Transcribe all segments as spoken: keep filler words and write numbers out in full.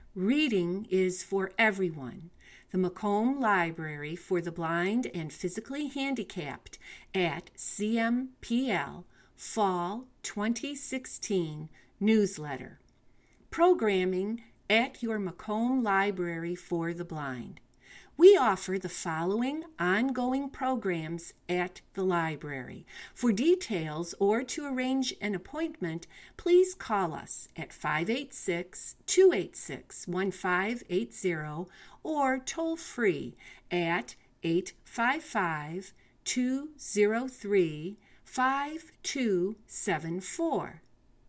Reading is for everyone. The Macomb Library for the Blind and Physically Handicapped at C M P L Fall twenty sixteen newsletter. Programming at your Macomb Library for the Blind. We offer the following ongoing programs at the library. For details or to arrange an appointment, please call us at five eight six, two eight six, one five eight zero or toll free at eight five five, two zero three, five two seven four.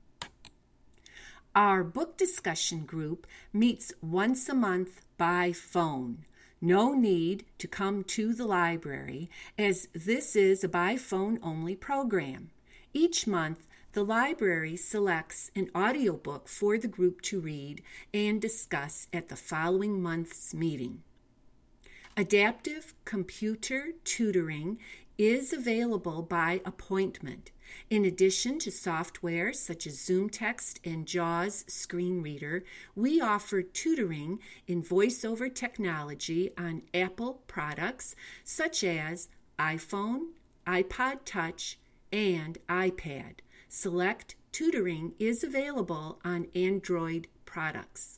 Our book discussion group meets once a month by phone. No need to come to the library, as this is a by-phone only program. Each month, the library selects an audiobook for the group to read and discuss at the following month's meeting. Adaptive computer tutoring is available by appointment. In addition to software such as ZoomText and JAWS Screen Reader, we offer tutoring in voiceover technology on Apple products such as iPhone, iPod Touch, and iPad. Select tutoring is available on Android products.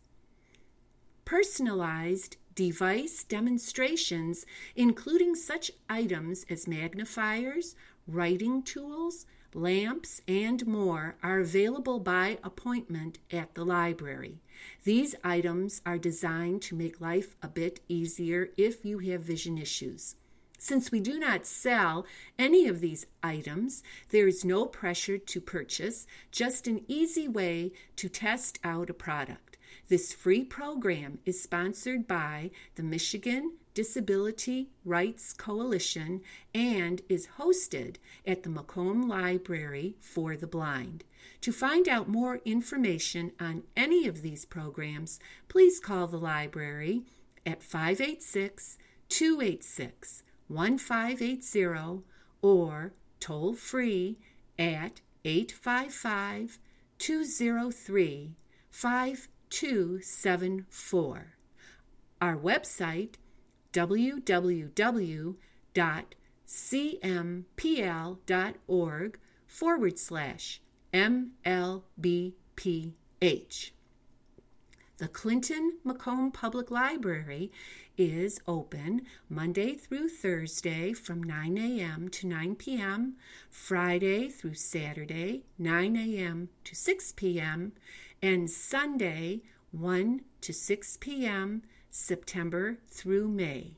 Personalized device demonstrations, including such items as magnifiers, writing tools, lamps, and more, are available by appointment at the library. These items are designed to make life a bit easier if you have vision issues. Since we do not sell any of these items, there is no pressure to purchase, just an easy way to test out a product. This free program is sponsored by the Michigan Disability Rights Coalition and is hosted at the Macomb Library for the Blind. To find out more information on any of these programs, please call the library at five eight six, two eight six, one five eight zero or toll free at eight five five, two zero three, five two seven four. Our website, w w w dot c m p l dot org forward slash M L B P H. The Clinton Macomb Public Library is open Monday through Thursday from nine a.m. to nine p.m., Friday through Saturday, nine a.m. to six p.m., and Sunday, one to six p.m., September through May.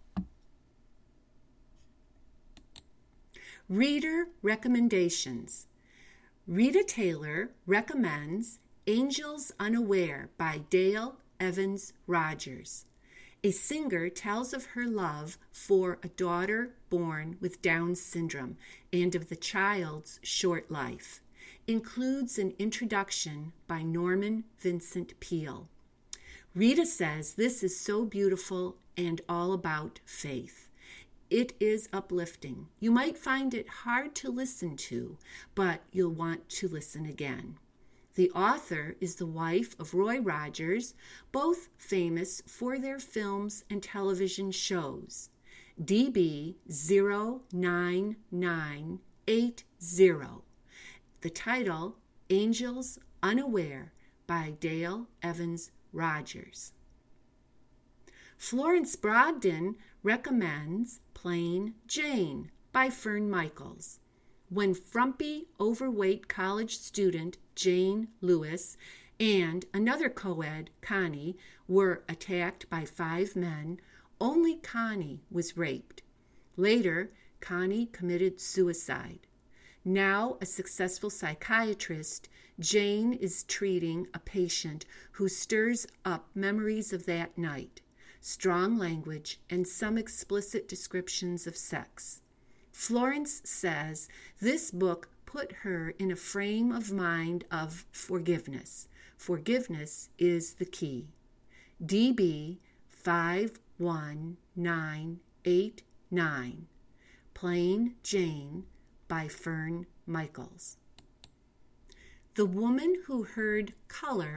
Reader recommendations. Rita Taylor recommends Angels Unaware by Dale Evans Rogers. A singer tells of her love for a daughter born with Down syndrome and of the child's short life. Includes an introduction by Norman Vincent Peale. Rita says this is so beautiful and all about faith. It is uplifting. You might find it hard to listen to, but you'll want to listen again. The author is the wife of Roy Rogers, both famous for their films and television shows. D B zero nine nine eight zero. The title, Angels Unaware by Dale Evans Rogers. Florence Brogden recommends Plain Jane by Fern Michaels. When frumpy, overweight college student Jane Lewis and another co-ed, Connie, were attacked by five men, only Connie was raped. Later, Connie committed suicide. Now a successful psychiatrist, Jane is treating a patient who stirs up memories of that night, strong language, and some explicit descriptions of sex. Florence says this book put her in a frame of mind of forgiveness. Forgiveness is the key. D B five one nine eight nine. Plain Jane by Fern Michaels. The Woman Who Heard Color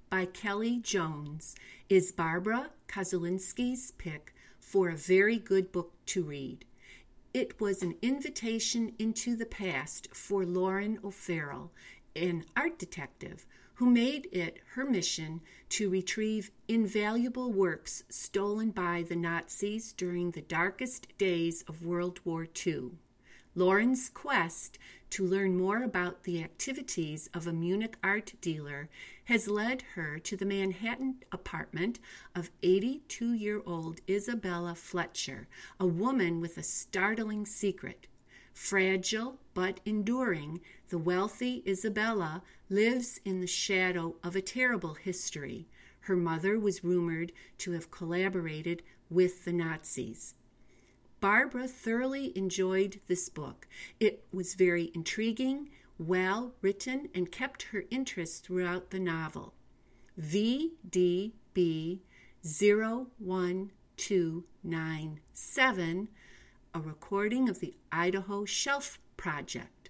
by Kelly Jones is Barbara Kozolinsky's pick for a very good book to read. It was an invitation into the past for Lauren O'Farrell, an art detective who made it her mission to retrieve invaluable works stolen by the Nazis during the darkest days of World War Two. Lauren's quest to learn more about the activities of a Munich art dealer has led her to the Manhattan apartment of eighty-two-year-old Isabella Fletcher, a woman with a startling secret. Fragile but enduring, the wealthy Isabella lives in the shadow of a terrible history. Her mother was rumored to have collaborated with the Nazis. Barbara thoroughly enjoyed this book. It was very intriguing, well written, and kept her interest throughout the novel. V D B zero one two nine seven, a recording of the Idaho Shelf Project.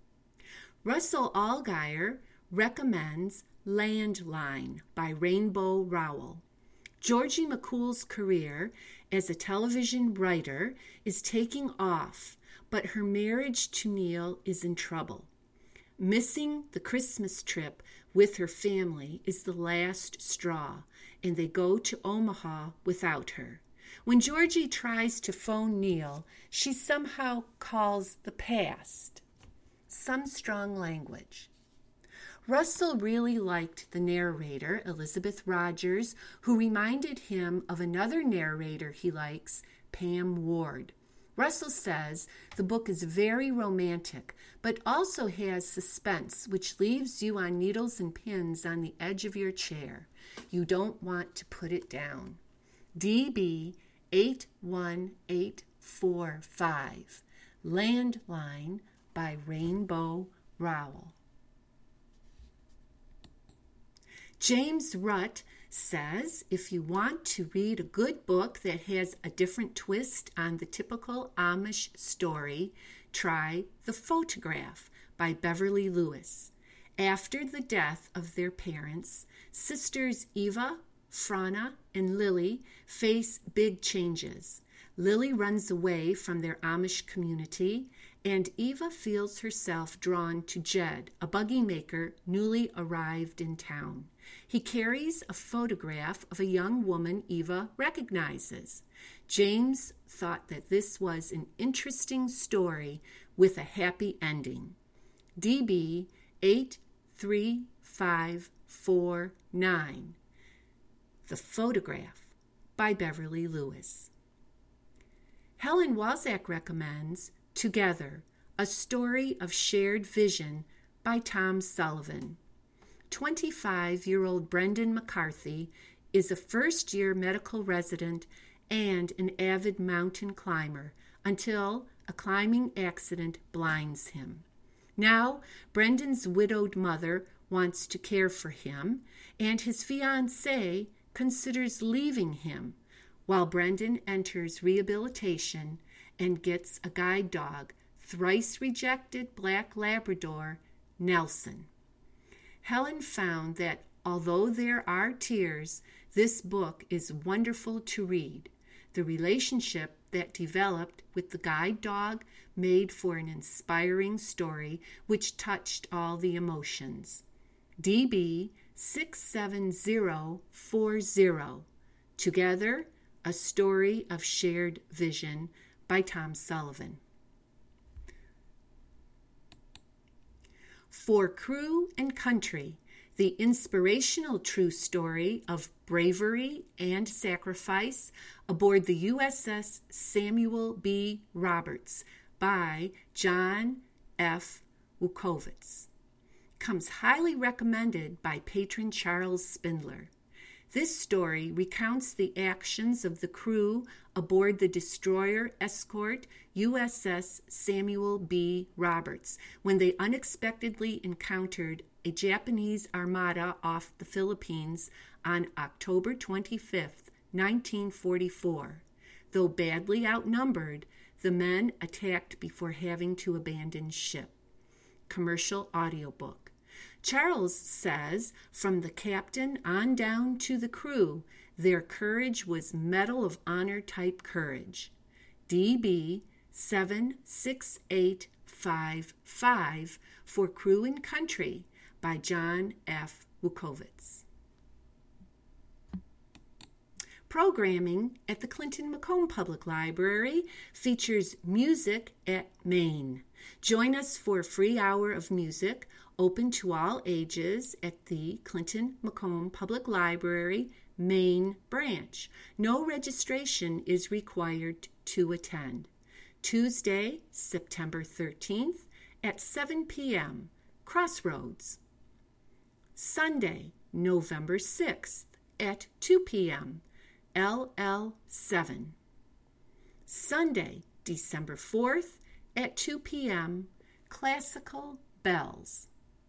Russell Allgaier recommends Landline by Rainbow Rowell. Georgie McCool's career as a television writer is taking off, but her marriage to Neil is in trouble. Missing the Christmas trip with her family is the last straw, and they go to Omaha without her. When Georgie tries to phone Neil, she somehow calls the past. Some strong language. Russell really liked the narrator, Elizabeth Rogers, who reminded him of another narrator he likes, Pam Ward. Russell says the book is very romantic, but also has suspense, which leaves you on needles and pins on the edge of your chair. You don't want to put it down. D B eight one eight four five, Landline by Rainbow Rowell. James Rutt says, if you want to read a good book that has a different twist on the typical Amish story, try The Photograph by Beverly Lewis. After the death of their parents, sisters Eva, Frana, and Lily face big changes. Lily runs away from their Amish community, and Eva feels herself drawn to Jed, a buggy maker newly arrived in town. He carries a photograph of a young woman Eva recognizes. James thought that this was an interesting story with a happy ending. D B eight three five four nine, The Photograph by Beverly Lewis. Helen Walzak recommends Together, a Story of Shared Vision by Tom Sullivan. twenty-five-year-old Brendan McCarthy is a first-year medical resident and an avid mountain climber until a climbing accident blinds him. Now, Brendan's widowed mother wants to care for him, and his fiancée considers leaving him, while Brendan enters rehabilitation and gets a guide dog, thrice-rejected black Labrador, Nelson. Helen found that although there are tears, this book is wonderful to read. The relationship that developed with the guide dog made for an inspiring story which touched all the emotions. D B six seven zero four zero, Together, a Story of Shared Vision by Tom Sullivan. For Crew and Country, the inspirational true story of bravery and sacrifice aboard the U S S Samuel B. Roberts by John F. Wukowitz, comes highly recommended by patron Charles Spindler. This story recounts the actions of the crew aboard the destroyer escort U S S Samuel B. Roberts when they unexpectedly encountered a Japanese armada off the Philippines on October twenty-fifth, nineteen forty-four. Though badly outnumbered, the men attacked before having to abandon ship. Commercial audiobook. Charles says, from the captain on down to the crew, their courage was Medal of Honor type courage. D B seven six eight five five for Crew and Country by John F. Wukowitz. Programming at the Clinton-Macomb Public Library features Music at Maine. Join us for a free hour of music open to all ages at the Clinton-Macomb Public Library Maine branch. No registration is required to attend. Tuesday, September thirteenth at seven p.m., Crossroads. Sunday, November sixth at two p.m., L L seven. Sunday, December fourth at two p.m., Classical Bells.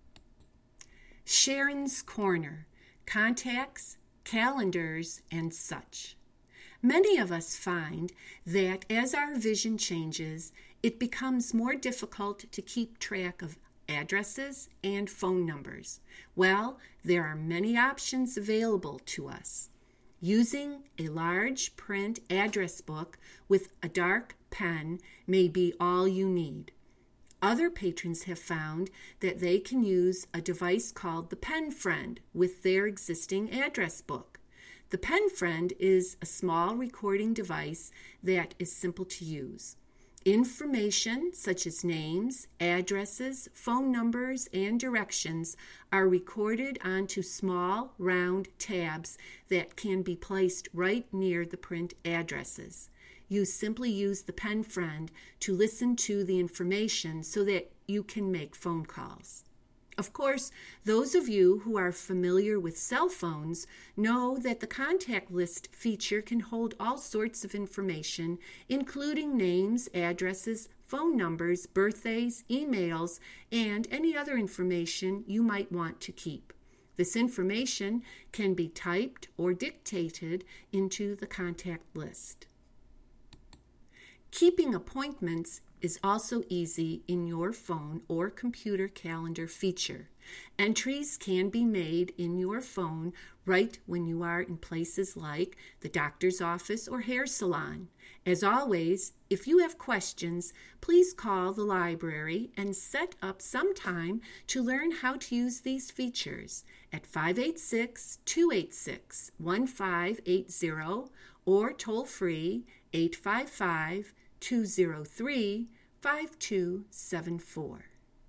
Sharon's Corner, contacts, calendars, and such. Many of us find that as our vision changes, it becomes more difficult to keep track of addresses and phone numbers. Well, there are many options available to us. Using a large print address book with a dark pen may be all you need. Other patrons have found that they can use a device called the Pen Friend with their existing address book. The Pen Friend is a small recording device that is simple to use. Information such as names, addresses, phone numbers, and directions are recorded onto small, round tabs that can be placed right near the print addresses. You simply use the Pen Friend to listen to the information so that you can make phone calls. Of course, those of you who are familiar with cell phones know that the contact list feature can hold all sorts of information, including names, addresses, phone numbers, birthdays, emails, and any other information you might want to keep. This information can be typed or dictated into the contact list. Keeping appointments is also easy in your phone or computer calendar feature. Entries can be made in your phone right when you are in places like the doctor's office or hair salon. As always, if you have questions, please call the library and set up some time to learn how to use these features at five eight six, two eight six, one five eight zero or toll free eight five five, two zero three, five two seven four.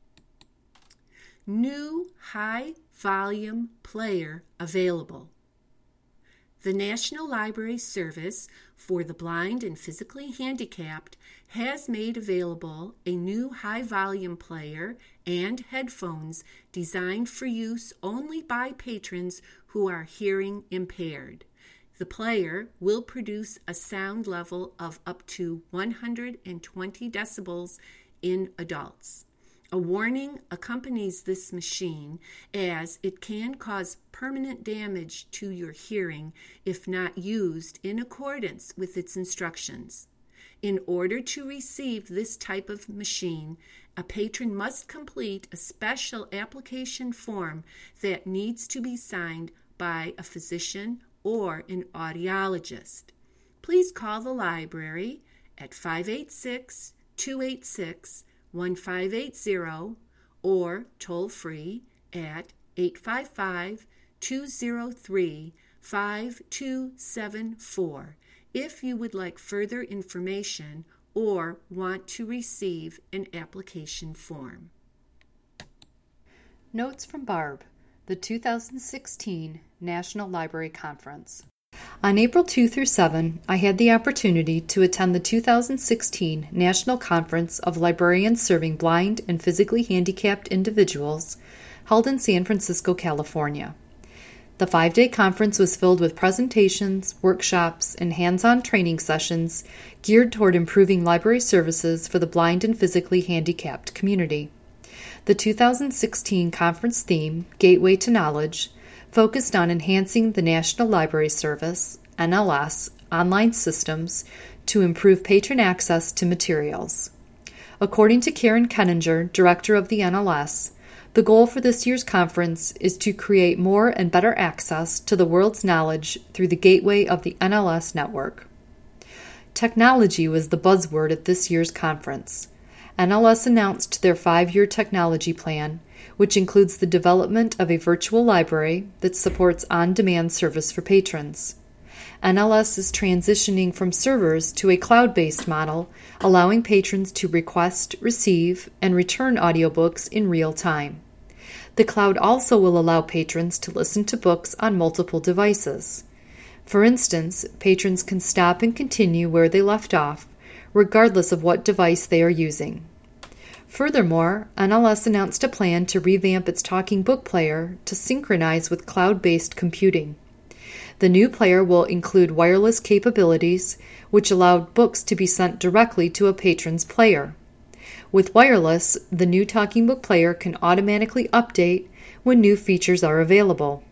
New high-volume player available. The National Library Service for the Blind and Physically Handicapped has made available a new high-volume player and headphones designed for use only by patrons who are hearing impaired. The player will produce a sound level of up to one hundred twenty decibels in adults. A warning accompanies this machine, as it can cause permanent damage to your hearing if not used in accordance with its instructions. In order to receive this type of machine, a patron must complete a special application form that needs to be signed by a physician or an audiologist. Please call the library at five eight six, two eight six, one five eight zero or toll free at eight five five, two zero three, five two seven four if you would like further information or want to receive an application form. Notes from Barb, the two thousand sixteen National Library Conference. On April second through seventh, I had the opportunity to attend the two thousand sixteen National Conference of Librarians Serving Blind and Physically Handicapped Individuals, held in San Francisco, California. The five-day conference was filled with presentations, workshops, and hands-on training sessions geared toward improving library services for the blind and physically handicapped community. The two thousand sixteen conference theme, Gateway to Knowledge, focused on enhancing the National Library Service, N L S, online systems to improve patron access to materials. According to Karen Kenninger, director of the N L S, The goal for this year's conference is to create more and better access to the world's knowledge through the gateway of the N L S network. Technology was the buzzword at this year's conference. N L S announced their five-year technology plan, which includes the development of a virtual library that supports on-demand service for patrons. N L S is transitioning from servers to a cloud-based model, allowing patrons to request, receive, and return audiobooks in real time. The cloud also will allow patrons to listen to books on multiple devices. For instance, patrons can stop and continue where they left off, regardless of what device they are using. Furthermore, N L S announced a plan to revamp its talking book player to synchronize with cloud-based computing. The new player will include wireless capabilities, which allow books to be sent directly to a patron's player. With wireless, the new talking book player can automatically update when new features are available.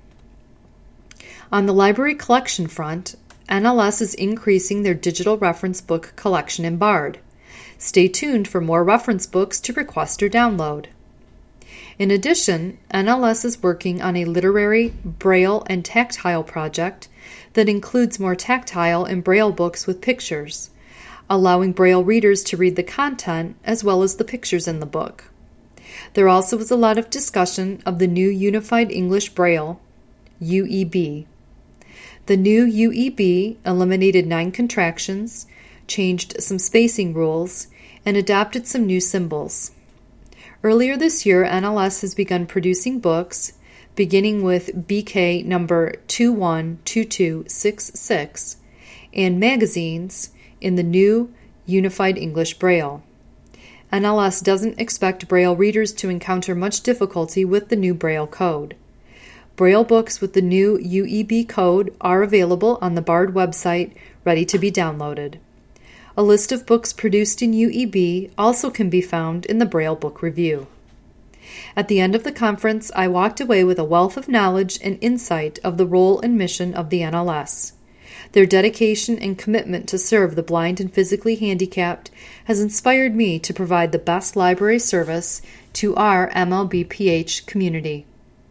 On the library collection front, N L S is increasing their digital reference book collection in Bard. Stay tuned for more reference books to request or download. In addition, N L S is working on a literary, braille, and tactile project that includes more tactile and braille books with pictures, allowing braille readers to read the content as well as the pictures in the book. There also was a lot of discussion of the new Unified English Braille, U E B. The new U E B eliminated nine contractions, changed some spacing rules, and adopted some new symbols. Earlier this year, N L S has begun producing books, beginning with B K number two one two two six six, and magazines in the new Unified English Braille. N L S doesn't expect Braille readers to encounter much difficulty with the new Braille code. Braille books with the new U E B code are available on the Bard website, ready to be downloaded. A list of books produced in U E B also can be found in the Braille Book Review. At the end of the conference, I walked away with a wealth of knowledge and insight of the role and mission of the N L S. Their dedication and commitment to serve the blind and physically handicapped has inspired me to provide the best library service to our M L B P H community.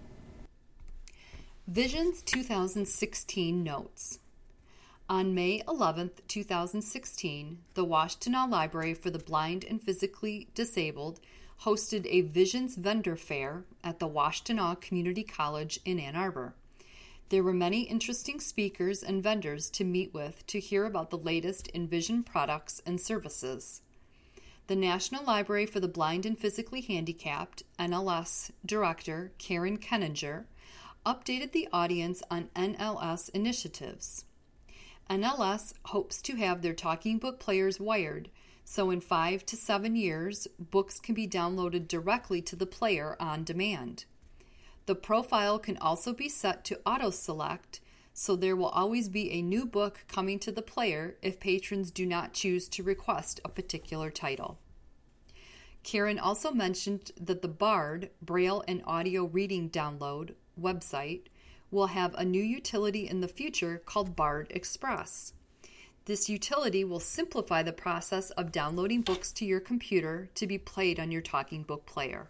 Visions twenty sixteen Notes. On May eleventh, twenty sixteen, the Washtenaw Library for the Blind and Physically Disabled hosted a Visions vendor fair at the Washtenaw Community College in Ann Arbor. There were many interesting speakers and vendors to meet with to hear about the latest in vision products and services. The National Library for the Blind and Physically Handicapped, N L S Director Karen Kenninger, updated the audience on N L S initiatives. N L S hopes to have their talking book players wired, so in five to seven years, books can be downloaded directly to the player on demand. The profile can also be set to auto-select, so there will always be a new book coming to the player if patrons do not choose to request a particular title. Karen also mentioned that the Bard, Braille and Audio Reading Download website will have a new utility in the future called Bard Express. This utility will simplify the process of downloading books to your computer to be played on your talking book player.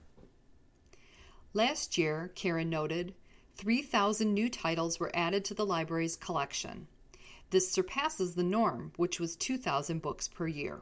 Last year, Karen noted, three thousand new titles were added to the library's collection. This surpasses the norm, which was two thousand books per year.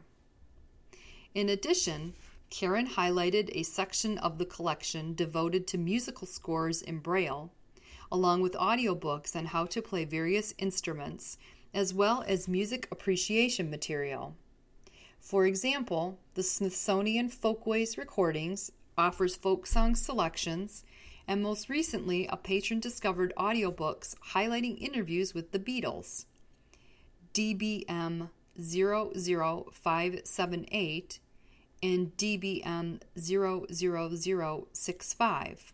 In addition, Karen highlighted a section of the collection devoted to musical scores in Braille, along with audiobooks on how to play various instruments, as well as music appreciation material. For example, the Smithsonian Folkways Recordings offers folk song selections, and most recently, a patron discovered audiobooks highlighting interviews with the Beatles. D B M zero zero five seven eight and D B M zero zero zero six five.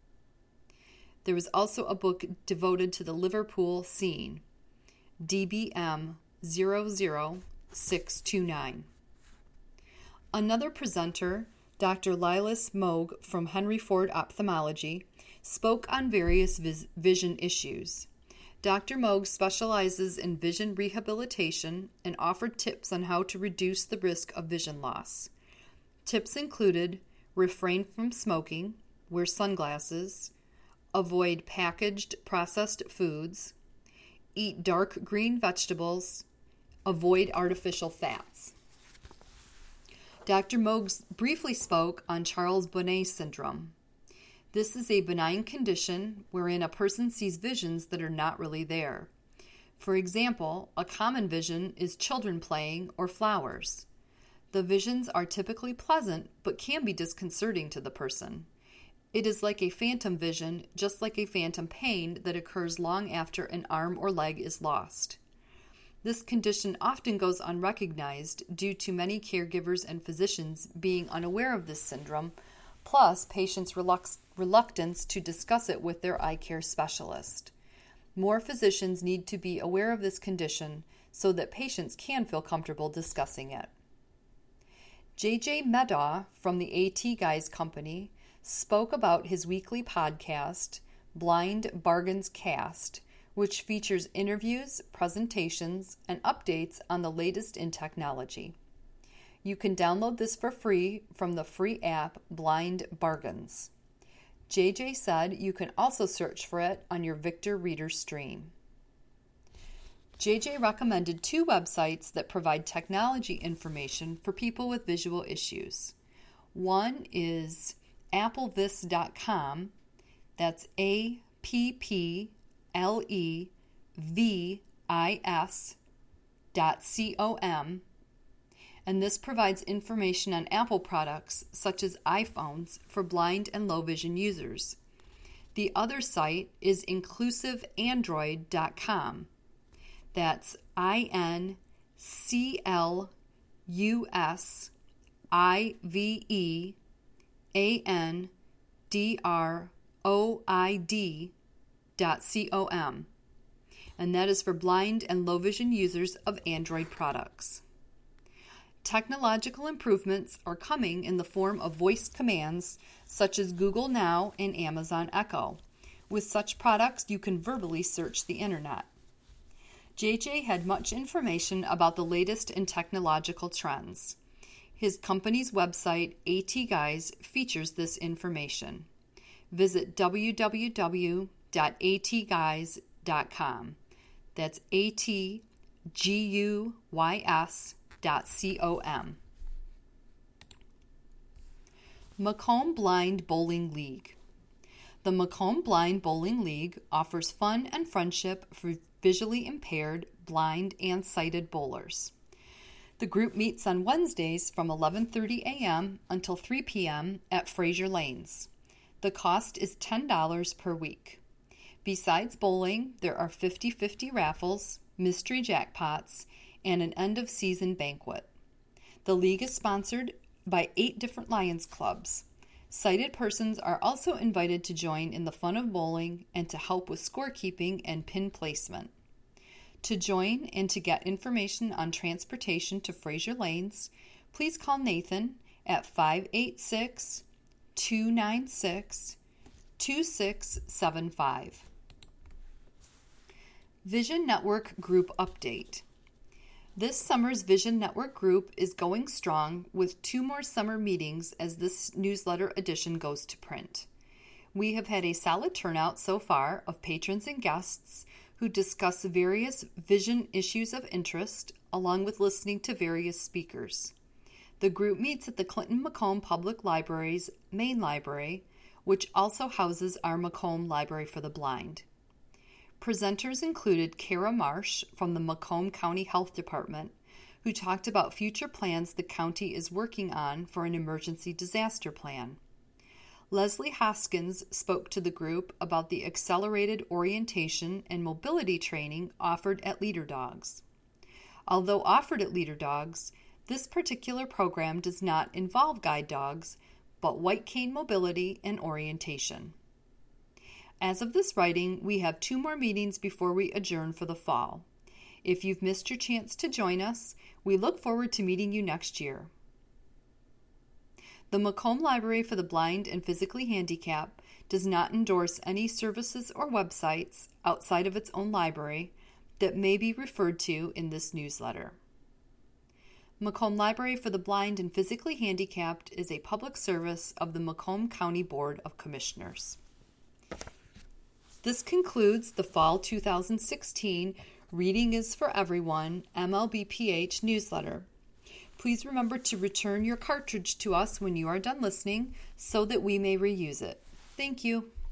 There was also a book devoted to the Liverpool scene, D B M zero zero six two nine. Another presenter, Doctor Lilas Moog from Henry Ford Ophthalmology, spoke on various vis- vision issues. Doctor Moog specializes in vision rehabilitation and offered tips on how to reduce the risk of vision loss. Tips included refrain from smoking, wear sunglasses, avoid packaged processed foods, eat dark green vegetables, avoid artificial fats. Doctor Moog briefly spoke on Charles Bonnet syndrome. This is a benign condition wherein a person sees visions that are not really there. For example, a common vision is children playing or flowers. The visions are typically pleasant but can be disconcerting to the person. It is like a phantom vision, just like a phantom pain that occurs long after an arm or leg is lost. This condition often goes unrecognized due to many caregivers and physicians being unaware of this syndrome, plus patients' reluct- reluctance to discuss it with their eye care specialist. More physicians need to be aware of this condition so that patients can feel comfortable discussing it. J J Medaw from the AT Guys Company spoke about his weekly podcast, Blind Bargains Cast, which features interviews, presentations, and updates on the latest in technology. You can download this for free from the free app Blind Bargains. J J said you can also search for it on your Victor Reader stream. J J recommended two websites that provide technology information for people with visual issues. One is apple vis dot com, that's A P P L E V I S dot C O M, and this provides information on Apple products such as iPhones for blind and low vision users. The other site is inclusive android dot com. That's I N C L U S I V E A N D R O I D dot C O M, and that is for blind and low vision users of Android products. Technological improvements are coming in the form of voice commands such as Google Now and Amazon Echo. With such products, you can verbally search the internet. J J had much information about the latest in technological trends. His company's website, AT Guys, features this information. Visit w w w dot a t guys dot com. That's A T G U Y S dot C O M. Macomb Blind Bowling League. The Macomb Blind Bowling League offers fun and friendship for visually impaired, blind, and sighted bowlers. The group meets on Wednesdays from eleven thirty a.m. until three p.m. at Fraser Lanes. The cost is ten dollars per week. Besides bowling, there are fifty-fifty raffles, mystery jackpots, and an end-of-season banquet. The league is sponsored by eight different Lions clubs. Sighted persons are also invited to join in the fun of bowling and to help with scorekeeping and pin placement. To join and to get information on transportation to Fraser Lanes, please call Nathan at five eight six, two nine six, two six seven five. Vision Network Group Update. This summer's Vision Network Group is going strong with two more summer meetings as this newsletter edition goes to print. We have had a solid turnout so far of patrons and guests who discuss various vision issues of interest along with listening to various speakers. The group meets at the Clinton Macomb Public Library's main library, which also houses our Macomb Library for the Blind. Presenters included Kara Marsh from the Macomb County Health Department, who talked about future plans the county is working on for an emergency disaster plan. Leslie Hoskins spoke to the group about the accelerated orientation and mobility training offered at Leader Dogs. Although offered at Leader Dogs, this particular program does not involve guide dogs, but white cane mobility and orientation. As of this writing, we have two more meetings before we adjourn for the fall. If you've missed your chance to join us, we look forward to meeting you next year. The Macomb Library for the Blind and Physically Handicapped does not endorse any services or websites outside of its own library that may be referred to in this newsletter. Macomb Library for the Blind and Physically Handicapped is a public service of the Macomb County Board of Commissioners. This concludes the Fall two thousand sixteen Reading is for Everyone M L B P H newsletter. Please remember to return your cartridge to us when you are done listening so that we may reuse it. Thank you.